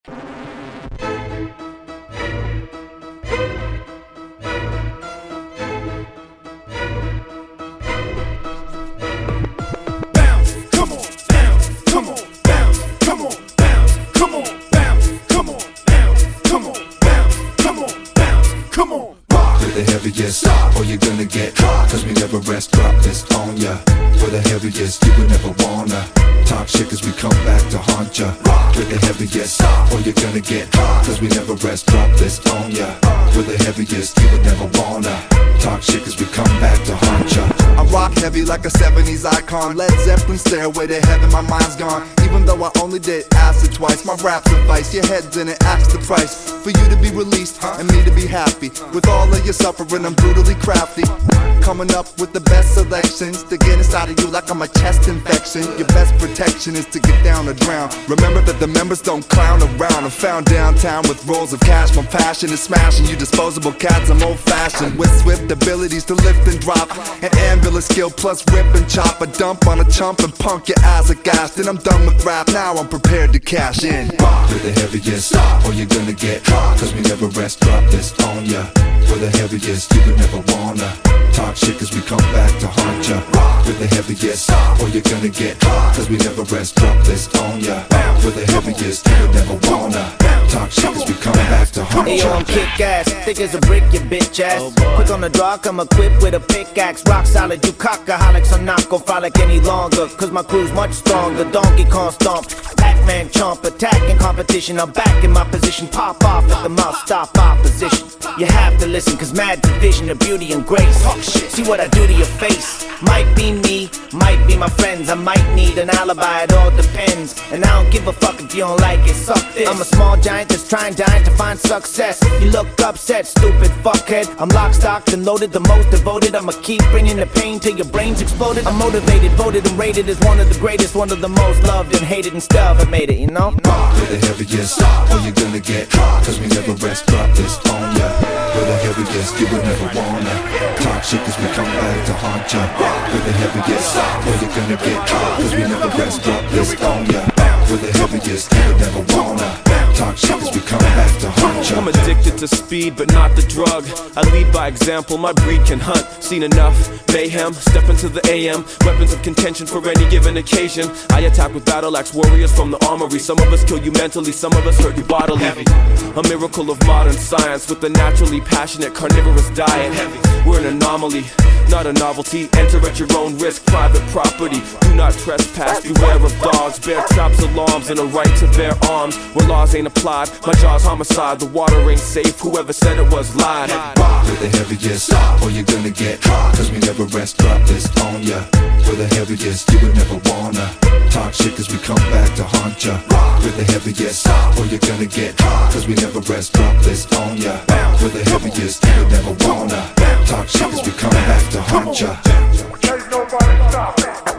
The heaviest, or you're gonna get cause we never rest, drop this on ya. For the heaviest, you would never wanna talk shit cause we come back to haunt ya. With the heaviest, or you're gonna get cause we never rest, drop this on ya. For the heaviest, you would never wanna talk shit cause we come back to haunt ya. I rock heavy like a 70s icon. Led Zeppelin, Stairway to Heaven, my mind's gone. Even though I only did acid twice, my rap's advice, your head didn't ask the price. For you to be released and me to be happy. With all of your suffering, I'm brutally crafty. Coming up with the best selections to get inside of you like I'm a chest infection. Your best protection is to get down or drown. Remember that the members don't clown around. I'm found downtown with rolls of cash. My passion is smashing you disposable cats. I'm old fashioned with swift abilities to lift and drop. An ambulance skill plus rip and chop. A dump on a chump and punk your ass aghast. Then I'm done with rap, now I'm prepared to cash in. With the heaviest, or you're gonna get cause we never rest, drop this on ya. For the heaviest, you would never wanna talk shit cause we come back to haunt ya. With the heaviest, or you're gonna get cause we never rest, drop this on ya. For the heaviest, you would never wanna talk shit cause we come back to haunt ya. Hey yo, I'm kick ass, thick as a brick, you bitch ass. Quick on the draw, I'm equipped with a pickaxe. Rock solid, you cockaholics, I'm not gon' frolic any longer. Cause my crew's much stronger, Donkey Kong stomp. Pac-Man chomp, attacking competition. I'm back in my position, pop off at the mouth, stop opposition. You have to listen, cause mad division of beauty and grace. See what I do to your face. Might be me, might be my friends. I might need an alibi, it all depends. And I don't give a fuck if you don't like it, suck this. I'm a small giant that's trying dying to find success. You look upset, stupid fuckhead. I'm lock, stocked and loaded, the most devoted. I'ma keep bringing the pain till your brains exploded. I'm motivated, voted and rated as one of the greatest. One of the most loved and hated and stuff. I made it, you know? With the heaviest, or you're gonna get cause we never rest, drop this on ya. With the heaviest, you would never wanna talk shit cause we come back to haunt ya. With the heaviest, or you're gonna get cause we never rest, drop this on ya. With the heaviest, you would never wanna talk shit cause we come back to haunt ya. I'm addicted to speed but not the drug. I lead by example, my breed can hunt. Seen enough mayhem, step into the AM. Weapons of contention for any given occasion. I attack with battle axe warriors from the armory. Some of us kill you mentally, some of us hurt you bodily. A miracle of modern science with a naturally passionate carnivorous diet. We're an anomaly, not a novelty. Enter at your own risk, private property. Do not trespass, beware of dogs. Bear traps, alarms, and a right to bear arms. Where laws ain't applied, my jaw's homicide. The water ain't safe, whoever said it was lied. With the heaviest, or you're gonna get cause we never rest, drop this on ya. For the heaviest, you would never wanna talk shit cause we come back to haunt ya. With the heaviest, or you're gonna get cause we never rest, drop this on ya. With the heaviest, you would never wanna talk shit cause we come back to haunt ya. Ain't nobody stopping.